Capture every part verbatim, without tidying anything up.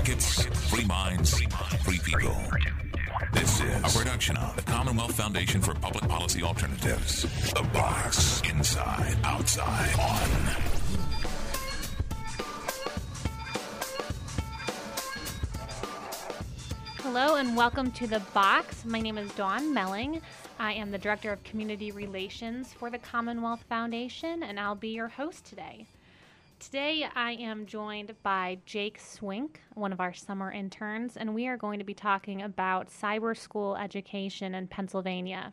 markets, free minds, free people. This is a production of the Commonwealth Foundation for Public Policy Alternatives. The Box. Inside, outside, on. Hello and welcome to The Box. My name is Dawn Melling. I am the Director of Community Relations for the Commonwealth Foundation, and I'll be your host today. Today I am joined by Jake Swink, one of our summer interns, and we are going to be talking about cyber school education in Pennsylvania.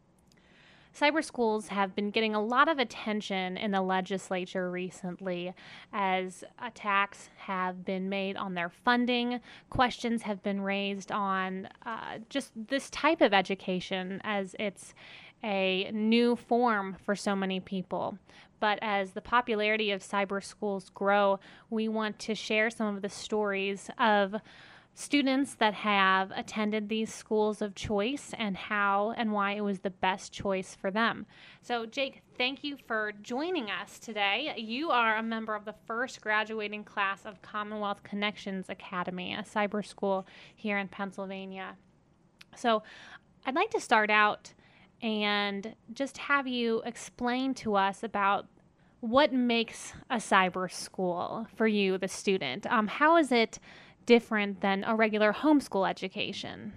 Cyber schools have been getting a lot of attention in the legislature recently as attacks have been made on their funding. Questions have been raised on uh, just this type of education as it's a new form for so many people. But as the popularity of cyber schools grow, we want to share some of the stories of students that have attended these schools of choice and how and why it was the best choice for them. So, Jake, thank you for joining us today. You are a member of the first graduating class of Commonwealth Connections Academy, a cyber school here in Pennsylvania. So, I'd like to start out and just have you explain to us about what makes a cyber school for you, the student. Um, how is it different than a regular homeschool education?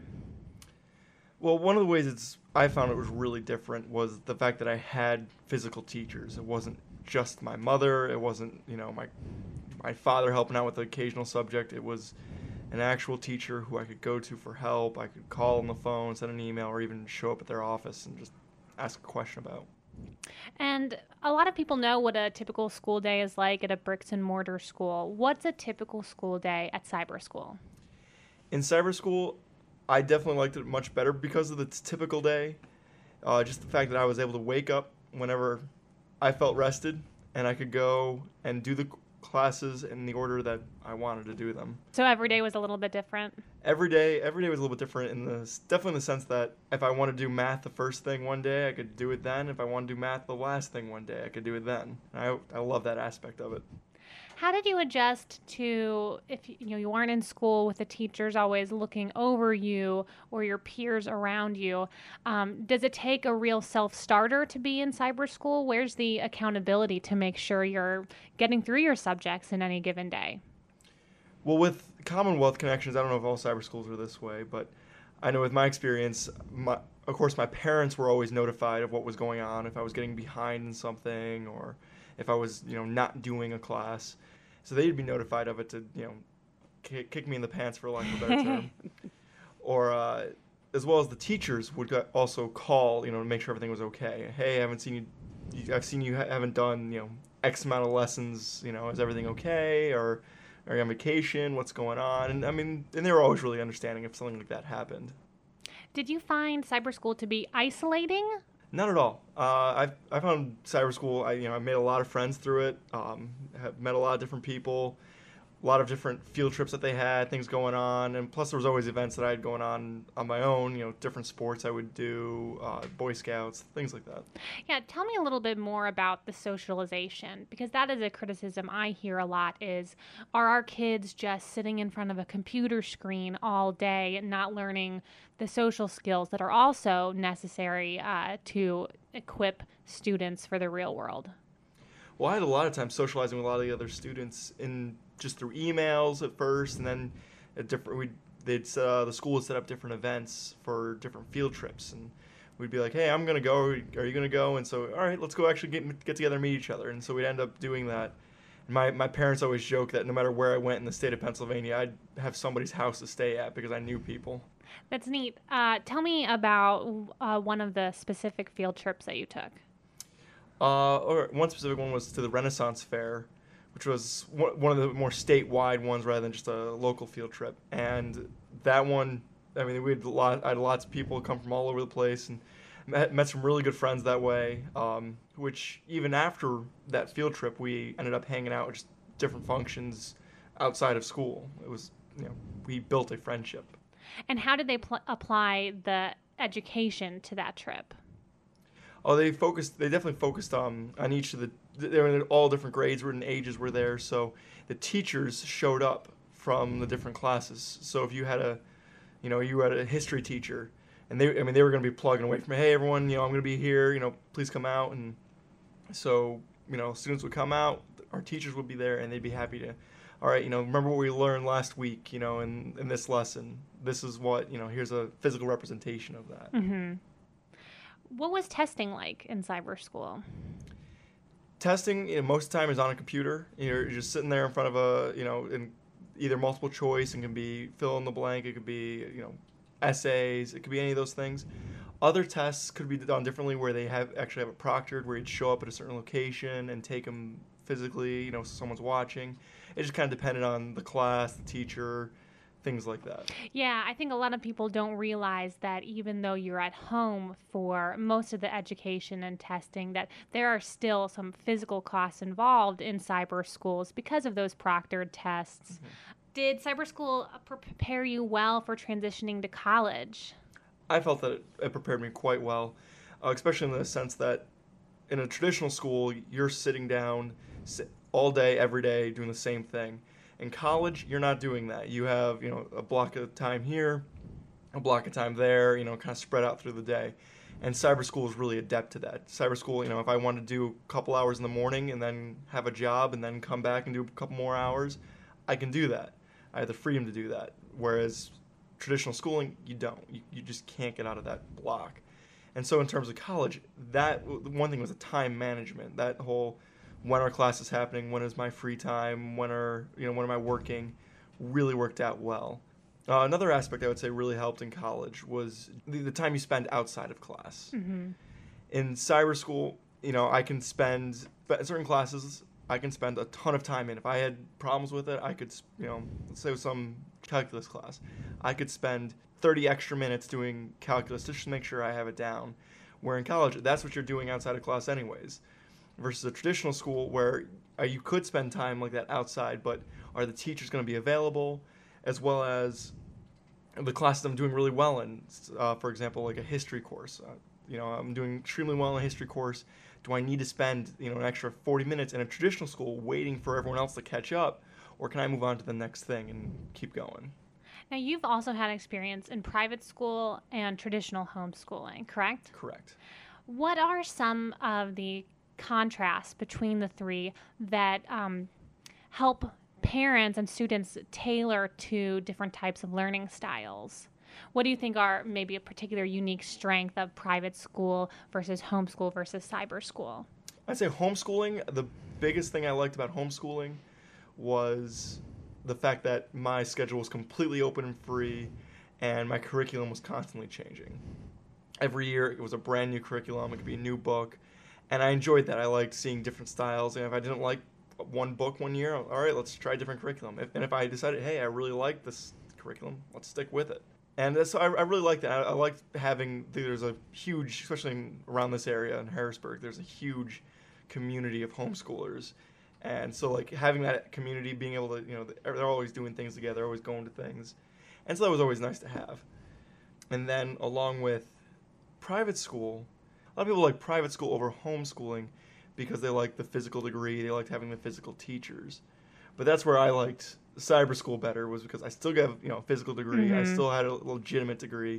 Well, one of the ways it's I found it was really different was the fact that I had physical teachers. It wasn't just my mother. It wasn't, you know, my my father helping out with the occasional subject. It was an actual teacher who I could go to for help. I could call on the phone, send an email, or even show up at their office and just ask a question about. And a lot of people know what a typical school day is like at a bricks and mortar school. What's a typical school day at cyber school? In cyber school, I definitely liked it much better because of the t- typical day. Uh, just the fact that I was able to wake up whenever I felt rested, and I could go and do the classes in the order that I wanted to do them. So every day was a little bit different? Every day, every day was a little bit different in the definitely in the sense that if I wanted to do math the first thing one day, I could do it then. If I wanted to do math the last thing one day, I could do it then. I I love that aspect of it. How did you adjust to, if you know you weren't in school with the teachers always looking over you or your peers around you? Um, does it take a real self-starter to be in cyber school? Where's the accountability to make sure you're getting through your subjects in any given day? Well, with Commonwealth Connections, I don't know if all cyber schools are this way, but I know with my experience, my, of course, my parents were always notified of what was going on, if I was getting behind in something or if I was, you know, not doing a class. So they'd be notified of it to, you know, kick, kick me in the pants, for lack of a better term. Or uh, as well as the teachers would also call, you know, to make sure everything was okay. Hey, I haven't seen you, you I've seen you ha- haven't done, you know, X amount of lessons, you know, is everything okay? Or are you on vacation? What's going on? And I mean, and they were always really understanding if something like that happened. Did you find cyber school to be isolating? Not at all. Uh, I I found cyber school. I you know I made a lot of friends through it. Um, have met a lot of different people, a lot of different field trips that they had, things going on, and plus there was always events that I had going on on my own. You know, different sports I would do, uh, Boy Scouts, things like that. Yeah, tell me a little bit more about the socialization, because that is a criticism I hear a lot is, are our kids just sitting in front of a computer screen all day and not learning the social skills that are also necessary uh, to equip students for the real world? Well, I had a lot of time socializing with a lot of the other students in just through emails at first, and then at different we they'd uh, the school would set up different events for different field trips, and we'd be like, hey, I'm gonna go, are you gonna go? And so, all right, let's go actually get get together and meet each other. And so we'd end up doing that. And my my parents always joke that no matter where I went in the state of Pennsylvania, I'd have somebody's house to stay at because I knew people. That's neat. Uh, tell me about uh, one of the specific field trips that you took. Uh, or one specific one was to the Renaissance Fair, which was one of the more statewide ones rather than just a local field trip. And that one, I mean, we had a lot, I had lots of people come from all over the place and met, met some really good friends that way, um, which even after that field trip, we ended up hanging out at just different functions outside of school. It was, you know, we built a friendship. And how did they pl- apply the education to that trip? Oh, they focused. They definitely focused um, on each of the. They were in all different grades, and ages were there. So the teachers showed up from the different classes. So if you had a, you know, you had a history teacher, and they, I mean, they were going to be plugging away from, hey, everyone, you know, I'm going to be here, you know, please come out. And so, you know, students would come out, our teachers would be there, and they'd be happy to, all right, you know, remember what we learned last week, you know, in, in this lesson. This is what, you know, here's a physical representation of that. Mm-hmm. What was testing like in cyber school? Testing, you know, most of the time is on a computer. You're just sitting there in front of a, you know, in either multiple choice, and can be fill in the blank. It could be, you know, essays. It could be any of those things. Other tests could be done differently, where they have actually have it proctored, where you'd show up at a certain location and take them physically, you know, so someone's watching. It just kind of depended on the class, the teacher, things like that. Yeah, I think a lot of people don't realize that even though you're at home for most of the education and testing, that there are still some physical costs involved in cyber schools because of those proctored tests. Mm-hmm. Did cyber school prepare you well for transitioning to college? I felt that it, it prepared me quite well, uh, especially in the sense that in a traditional school, you're sitting down all day, every day, doing the same thing. In college, you're not doing that. You have, you know, a block of time here, a block of time there, you know, kind of spread out through the day. And cyber school is really adept to that. Cyber school, you know, if I want to do a couple hours in the morning and then have a job and then come back and do a couple more hours, I can do that. I have the freedom to do that. Whereas traditional schooling, you don't. You, you just can't get out of that block. And so in terms of college, that one thing was the time management. That whole, when are classes happening, when is my free time, when are, you know, when am I working, really worked out well. Uh, another aspect I would say really helped in college was the, the time you spend outside of class. Mm-hmm. In cyber school, you know, I can spend, certain classes, I can spend a ton of time in. If I had problems with it, I could, you know, let's say with some calculus class, I could spend thirty extra minutes doing calculus just to make sure I have it down. Where in college, that's what you're doing outside of class anyways. Versus a traditional school where uh, you could spend time like that outside, but are the teachers going to be available, as well as the classes I'm doing really well in, uh, for example, like a history course. Uh, you know, I'm doing extremely well in a history course. Do I need to spend, you know, an extra forty minutes in a traditional school waiting for everyone else to catch up, or can I move on to the next thing and keep going? Now, you've also had experience in private school and traditional homeschooling, correct? Correct. What are some of the contrasts between the three that um, help parents and students tailor to different types of learning styles? What do you think are maybe a particular unique strength of private school versus homeschool versus cyber school? I'd say homeschooling, the biggest thing I liked about homeschooling was the fact that my schedule was completely open and free, and my curriculum was constantly changing. Every year it was a brand new curriculum, it could be a new book, and I enjoyed that. I liked seeing different styles, and if I didn't like one book one year, all right, let's try a different curriculum. If, and if I decided, hey, I really like this curriculum, let's stick with it. And so I, I really like that. I, I like having, there's a huge, especially around this area in Harrisburg, there's a huge community of homeschoolers. And so like having that community, being able to, you know, they're always doing things together, always going to things. And so that was always nice to have. And then along with private school, a lot of people like private school over homeschooling because they like the physical degree, they liked having the physical teachers. But that's where I liked cyber school better, was because I still got, you know, a physical degree, mm-hmm. I still had a legitimate degree,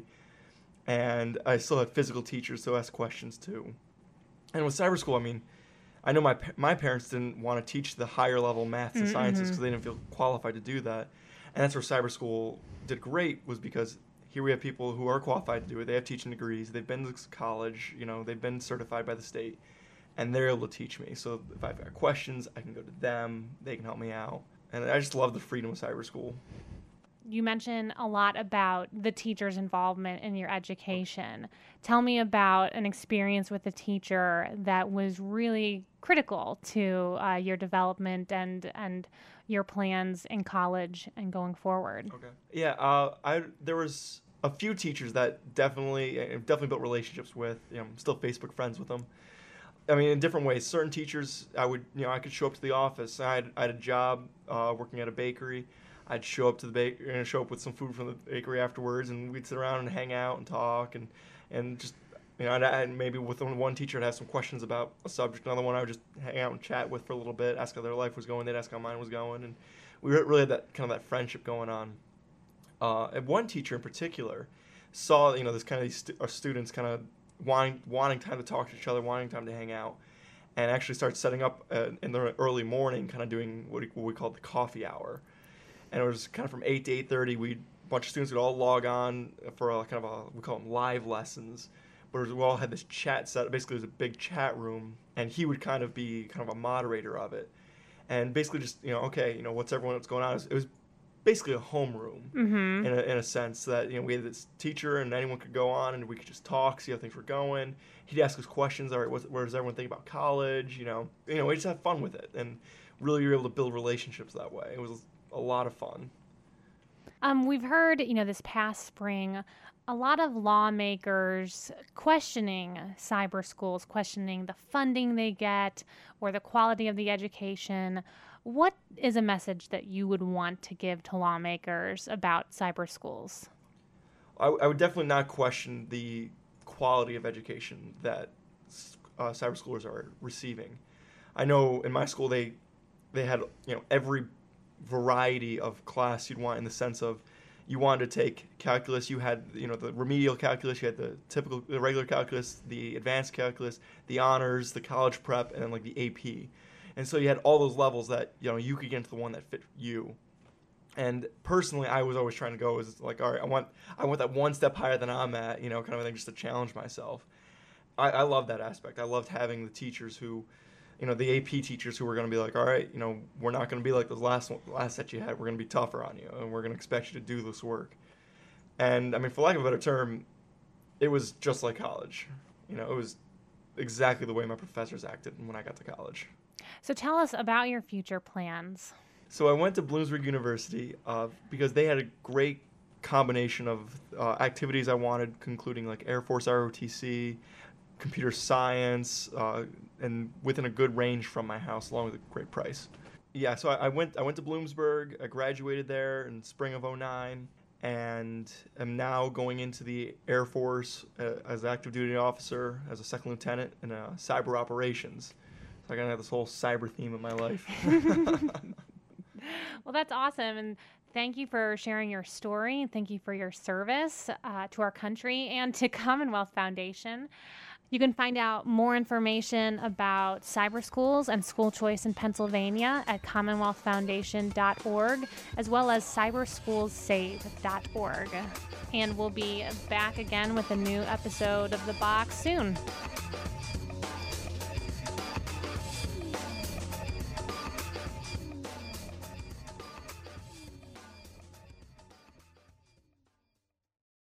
and I still had physical teachers to ask questions to. And with cyber school, I mean, I know my my parents didn't want to teach the higher level maths and mm-hmm. sciences because they didn't feel qualified to do that. And that's where cyber school did great, was because here we have people who are qualified to do it. They have teaching degrees. They've been to college. You know, they've been certified by the state, and they're able to teach me. So if I've got questions, I can go to them. They can help me out. And I just love the freedom of cyber school. You mentioned a lot about the teacher's involvement in your education. Tell me about an experience with a teacher that was really critical to uh, your development and and your plans in college and going forward. Okay. Yeah, uh, I there was a few teachers that definitely definitely built relationships with. You know, I'm still Facebook friends with them. I mean, in different ways. Certain teachers, I would, you know, I could show up to the office. I had, I had a job uh, working at a bakery. I'd show up to the bakery and show up with some food from the bakery afterwards, and we'd sit around and hang out and talk, and, and just You know, and, and maybe with one teacher, I'd have some questions about a subject. Another one I would just hang out and chat with for a little bit, ask how their life was going. They'd ask how mine was going, and we really had that kind of that friendship going on. Uh, and one teacher in particular saw, you know, this kind of these stu- our students kind of wanting wanting time to talk to each other, wanting time to hang out, and actually started setting up uh, in the early morning, kind of doing what we, what we called the coffee hour. And it was kind of from eight to eight thirty. We a bunch of students would all log on for a, kind of a, we call them live lessons. But we all had this chat set. Basically, it was a big chat room, and he would kind of be kind of a moderator of it, and basically just, you know, okay, you know, what's everyone what's going on? It was, it was basically a homeroom Mm-hmm. in a, in a sense that, you know, we had this teacher and anyone could go on and we could just talk, see how things were going. He'd ask us questions. All right, what's, what does everyone think about college? You know, you know, we just had fun with it, and really we were able to build relationships that way. It was a lot of fun. Um, we've heard, you know, this past spring, a lot of lawmakers questioning cyber schools, questioning the funding they get or the quality of the education. What is a message that you would want to give to lawmakers about cyber schools? I, I would definitely not question the quality of education that uh, cyber schoolers are receiving. I know in my school they they had, you know, every variety of class you'd want, in the sense of you wanted to take calculus, you had, you know, the remedial calculus, you had the typical, the regular calculus, the advanced calculus, the honors, the college prep, and then like the A P. And so you had all those levels that, you know, you could get into the one that fit you. And personally, I was always trying to go as like, all right, I want I want that one step higher than I'm at, you know, kind of thing, just to challenge myself. I, I love that aspect. I loved having the teachers who, you know, the A P teachers who were going to be like, all right, you know, we're not going to be like the last one, last set you had. We're going to be tougher on you, and we're going to expect you to do this work. And I mean, for lack of a better term, it was just like college. You know, it was exactly the way my professors acted when I got to college. So tell us about your future plans. So I went to Bloomsburg University uh, because they had a great combination of uh, activities I wanted, including like Air Force R O T C, computer science, uh, and within a good range from my house, along with a great price. Yeah, so I, I went I went to Bloomsburg. I graduated there in spring of oh nine, and am now going into the Air Force uh, as an active duty officer, as a second lieutenant in uh, cyber operations. So I kind of have this whole cyber theme in my life. Well, that's awesome. And thank you for sharing your story. Thank you for your service uh, to our country and to Commonwealth Foundation. You can find out more information about cyber schools and school choice in Pennsylvania at commonwealth foundation dot org, as well as cyber schools save dot org. And we'll be back again with a new episode of The Box soon.